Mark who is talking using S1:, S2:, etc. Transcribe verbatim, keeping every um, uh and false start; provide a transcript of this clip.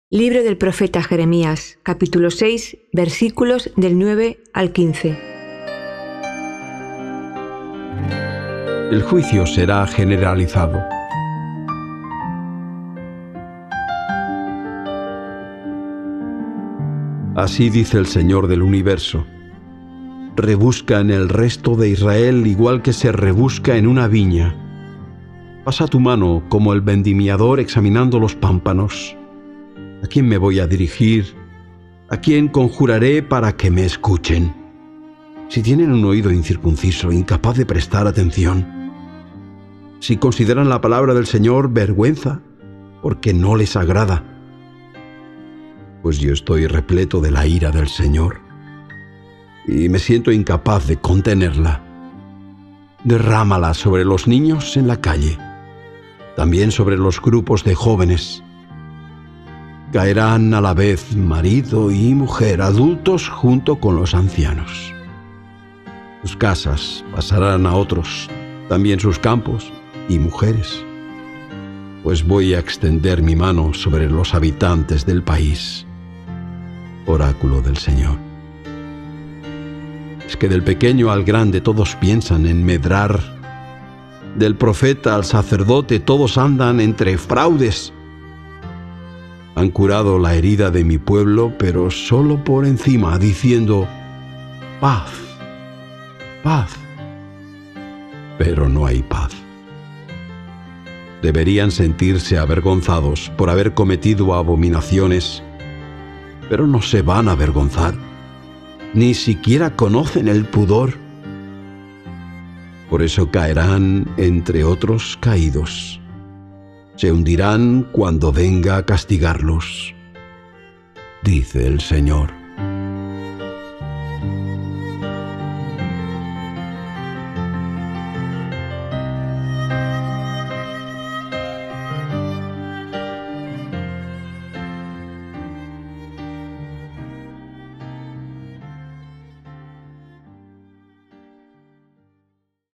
S1: Libro del profeta Jeremías, capítulo seis, versículos del nueve al quince.
S2: El juicio será generalizado. Así dice el Señor del universo: rebusca en el resto de Israel igual que se rebusca en una viña. Pasa tu mano como el vendimiador examinando los pámpanos. ¿A quién me voy a dirigir? ¿A quién conjuraré para que me escuchen? Si tienen un oído incircunciso, incapaz de prestar atención. Si consideran la palabra del Señor vergüenza, porque no les agrada. Pues yo estoy repleto de la ira del Señor, y me siento incapaz de contenerla. Derrámala sobre los niños en la calle, también sobre los grupos de jóvenes. Caerán a la vez marido y mujer, adultos junto con los ancianos. Sus casas pasarán a otros, también sus campos y mujeres. Pues voy a extender mi mano sobre los habitantes del país. Oráculo del Señor. Es que del pequeño al grande todos piensan en medrar. Del profeta al sacerdote todos andan entre fraudes. Han curado la herida de mi pueblo, pero solo por encima, diciendo: paz, paz. Pero no hay paz. Deberían sentirse avergonzados por haber cometido abominaciones, pero no se van a avergonzar. Ni siquiera conocen el pudor. Por eso caerán entre otros caídos. Se hundirán cuando venga a castigarlos, dice el Señor.